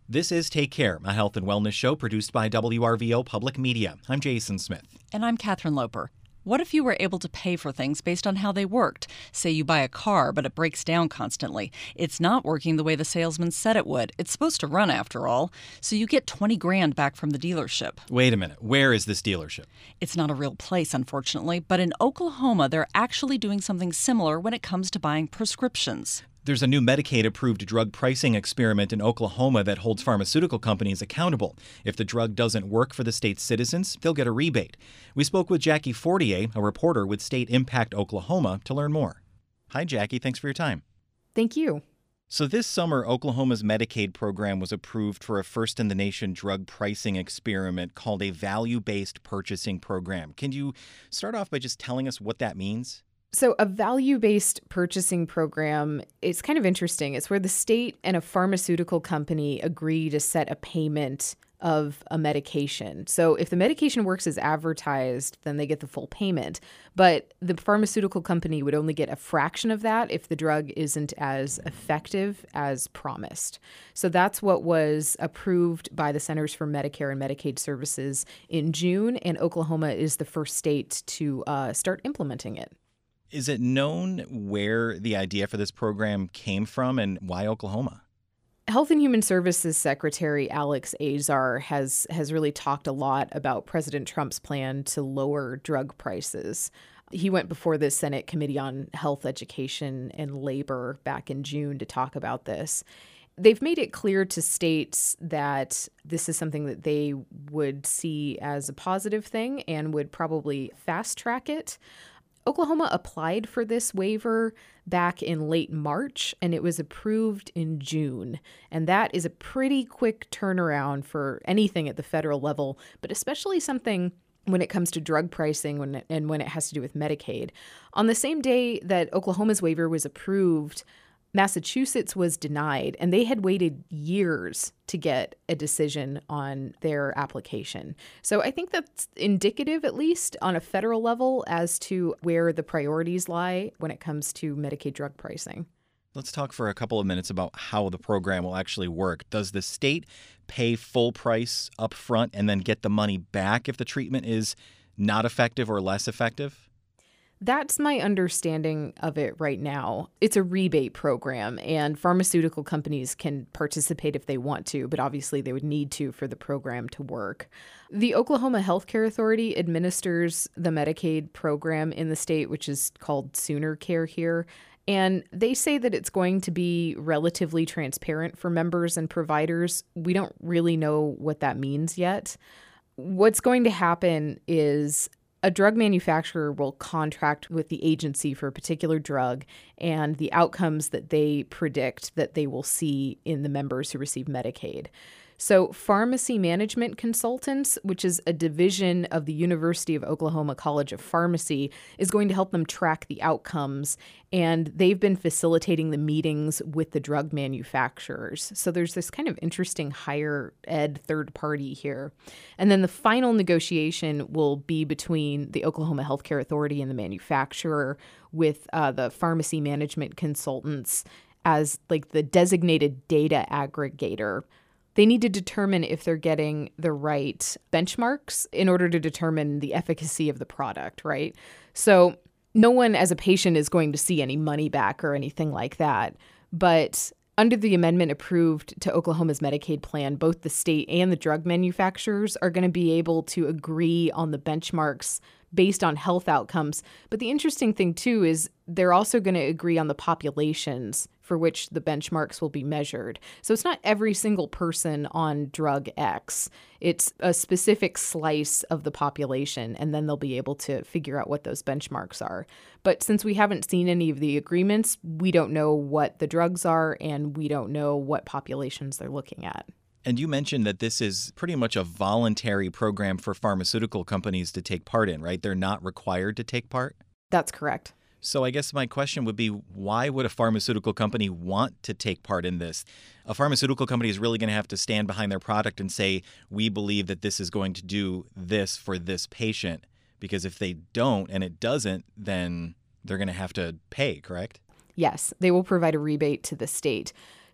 This is Take Care, a health and wellness show produced by WRVO Public Media. I'm Jason Smith. And I'm Catherine Loper. What if you were able to pay for things based on how they worked? Say you buy a car, but it breaks down constantly. It's not working the way the salesman said it would. It's supposed to run, after all. So you get $20,000 back from the dealership. Wait a minute. Where is this dealership? It's not a real place, unfortunately, but in Oklahoma, they're actually doing something similar when it comes to buying prescriptions. There's a new Medicaid-approved drug pricing experiment in Oklahoma that holds pharmaceutical companies accountable. If the drug doesn't work for the state's citizens, they'll get a rebate. We spoke with Jackie Fortier, a reporter with State Impact Oklahoma, to learn more. Hi, Jackie. Thanks for your time. Thank you. So this summer, Oklahoma's Medicaid program was approved for a first-in-the-nation drug pricing experiment called a value-based purchasing program. Can you start off by just telling us what that means? So a value-based purchasing program is kind of interesting. It's where the state and a pharmaceutical company agree to set a payment of a medication. So if the medication works as advertised, then they get the full payment. But the pharmaceutical company would only get a fraction of that if the drug isn't as effective as promised. So that's what was approved by the Centers for Medicare and Medicaid Services in June, and Oklahoma is the first state to start implementing it. Is it known where the idea for this program came from and why Oklahoma? Health and Human Services Secretary Alex Azar has really talked a lot about President Trump's plan to lower drug prices. He went before the Senate Committee on Health, Education, and Labor back in June to talk about this. They've made it clear to states that this is something that they would see as a positive thing and would probably fast track it. Oklahoma applied for this waiver back in late March, and it was approved in June. And that is a pretty quick turnaround for anything at the federal level, but especially something when it comes to drug pricing and when it has to do with Medicaid. On the same day that Oklahoma's waiver was approved, Massachusetts was denied, and they had waited years to get a decision on their application. So I think that's indicative, at least on a federal level, as to where the priorities lie when it comes to Medicaid drug pricing. Let's talk for a couple of minutes about how the program will actually work. Does the state pay full price up front and then get the money back if the treatment is not effective or less effective? That's my understanding of it right now. It's a rebate program, and pharmaceutical companies can participate if they want to, but obviously they would need to for the program to work. The Oklahoma Healthcare Authority administers the Medicaid program in the state, which is called Sooner Care here. And they say that it's going to be relatively transparent for members and providers. We don't really know what that means yet. What's going to happen is a drug manufacturer will contract with the agency for a particular drug and the outcomes that they predict that they will see in the members who receive Medicaid. So Pharmacy Management Consultants, which is a division of the University of Oklahoma College of Pharmacy, is going to help them track the outcomes. And they've been facilitating the meetings with the drug manufacturers. So there's this kind of interesting higher ed third party here. And then the final negotiation will be between the Oklahoma Healthcare Authority and the manufacturer, with the Pharmacy Management Consultants as like the designated data aggregator. They need to determine if they're getting the right benchmarks in order to determine the efficacy of the product, right? So no one as a patient is going to see any money back or anything like that. But under the amendment approved to Oklahoma's Medicaid plan, both the state and the drug manufacturers are going to be able to agree on the benchmarks based on health outcomes. But the interesting thing, too, is they're also going to agree on the populations for which the benchmarks will be measured. So it's not every single person on drug X. It's a specific slice of the population, and then they'll be able to figure out what those benchmarks are. But since we haven't seen any of the agreements, we don't know what the drugs are, and we don't know what populations they're looking at. And you mentioned that this is pretty much a voluntary program for pharmaceutical companies to take part in, right? They're not required to take part? That's correct. So I guess my question would be, why would a pharmaceutical company want to take part in this? A pharmaceutical company is really going to have to stand behind their product and say, we believe that this is going to do this for this patient. Because if they don't and it doesn't, then they're going to have to pay, correct? Yes, they will provide a rebate to the state.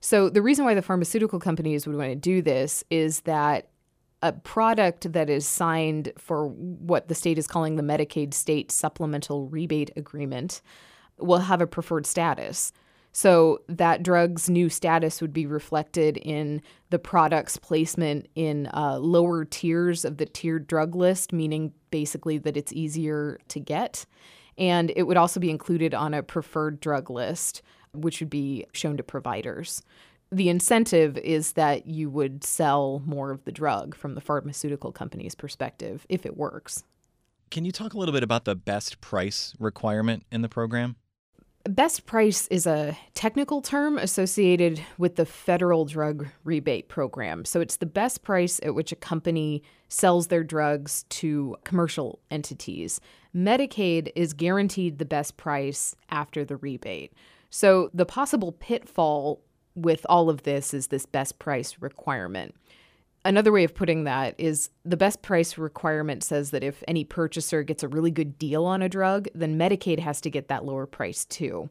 So the reason why the pharmaceutical companies would want to do this is that a product that is signed for what the state is calling the Medicaid State Supplemental Rebate Agreement will have a preferred status. So that drug's new status would be reflected in the product's placement in lower tiers of the tiered drug list, meaning basically that it's easier to get. And it would also be included on a preferred drug list, which would be shown to providers. The incentive is that you would sell more of the drug from the pharmaceutical company's perspective if it works. Can you talk a little bit about the best price requirement in the program? Best price is a technical term associated with the federal drug rebate program. So it's the best price at which a company sells their drugs to commercial entities. Medicaid is guaranteed the best price after the rebate. So the possible pitfall with all of this is this best price requirement. Another way of putting that is the best price requirement says that if any purchaser gets a really good deal on a drug, then Medicaid has to get that lower price too.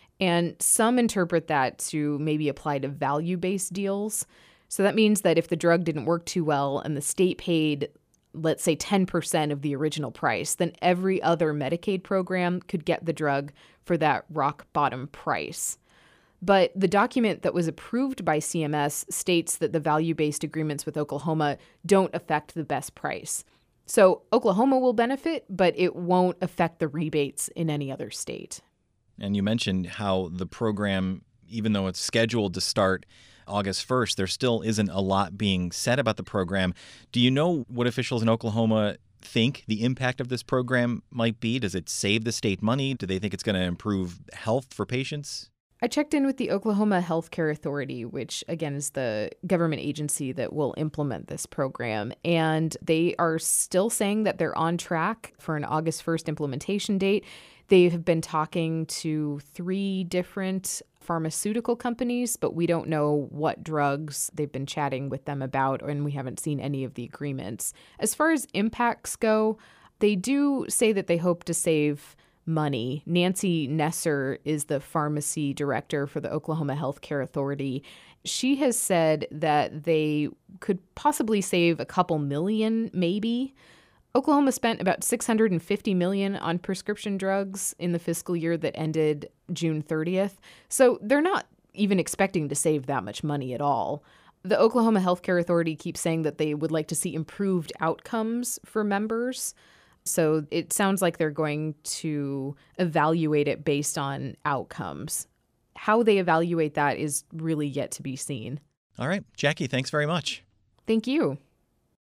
And some interpret that to maybe apply to value-based deals. So that means that if the drug didn't work too well and the state paid, let's say 10% of the original price, then every other Medicaid program could get the drug for that rock bottom price. But the document that was approved by CMS states that the value-based agreements with Oklahoma don't affect the best price. So Oklahoma will benefit, but it won't affect the rebates in any other state. And you mentioned how the program, even though it's scheduled to start August 1st, there still isn't a lot being said about the program. Do you know what officials in Oklahoma think the impact of this program might be? Does it save the state money? Do they think it's going to improve health for patients? I checked in with the Oklahoma Healthcare Authority, which, again, is the government agency that will implement this program. And they are still saying that they're on track for an August 1st implementation date. They have been talking to 3 different pharmaceutical companies, but we don't know what drugs they've been chatting with them about, and we haven't seen any of the agreements. As far as impacts go, they do say that they hope to save money. Nancy Nesser is the pharmacy director for the Oklahoma Healthcare Authority. She has said that they could possibly save a couple million, maybe. Oklahoma spent about $650 million on prescription drugs in the fiscal year that ended June 30th. So they're not even expecting to save that much money at all. The Oklahoma Healthcare Authority keeps saying that they would like to see improved outcomes for members. So it sounds like they're going to evaluate it based on outcomes. How they evaluate that is really yet to be seen. All right. Jackie, thanks very much. Thank you.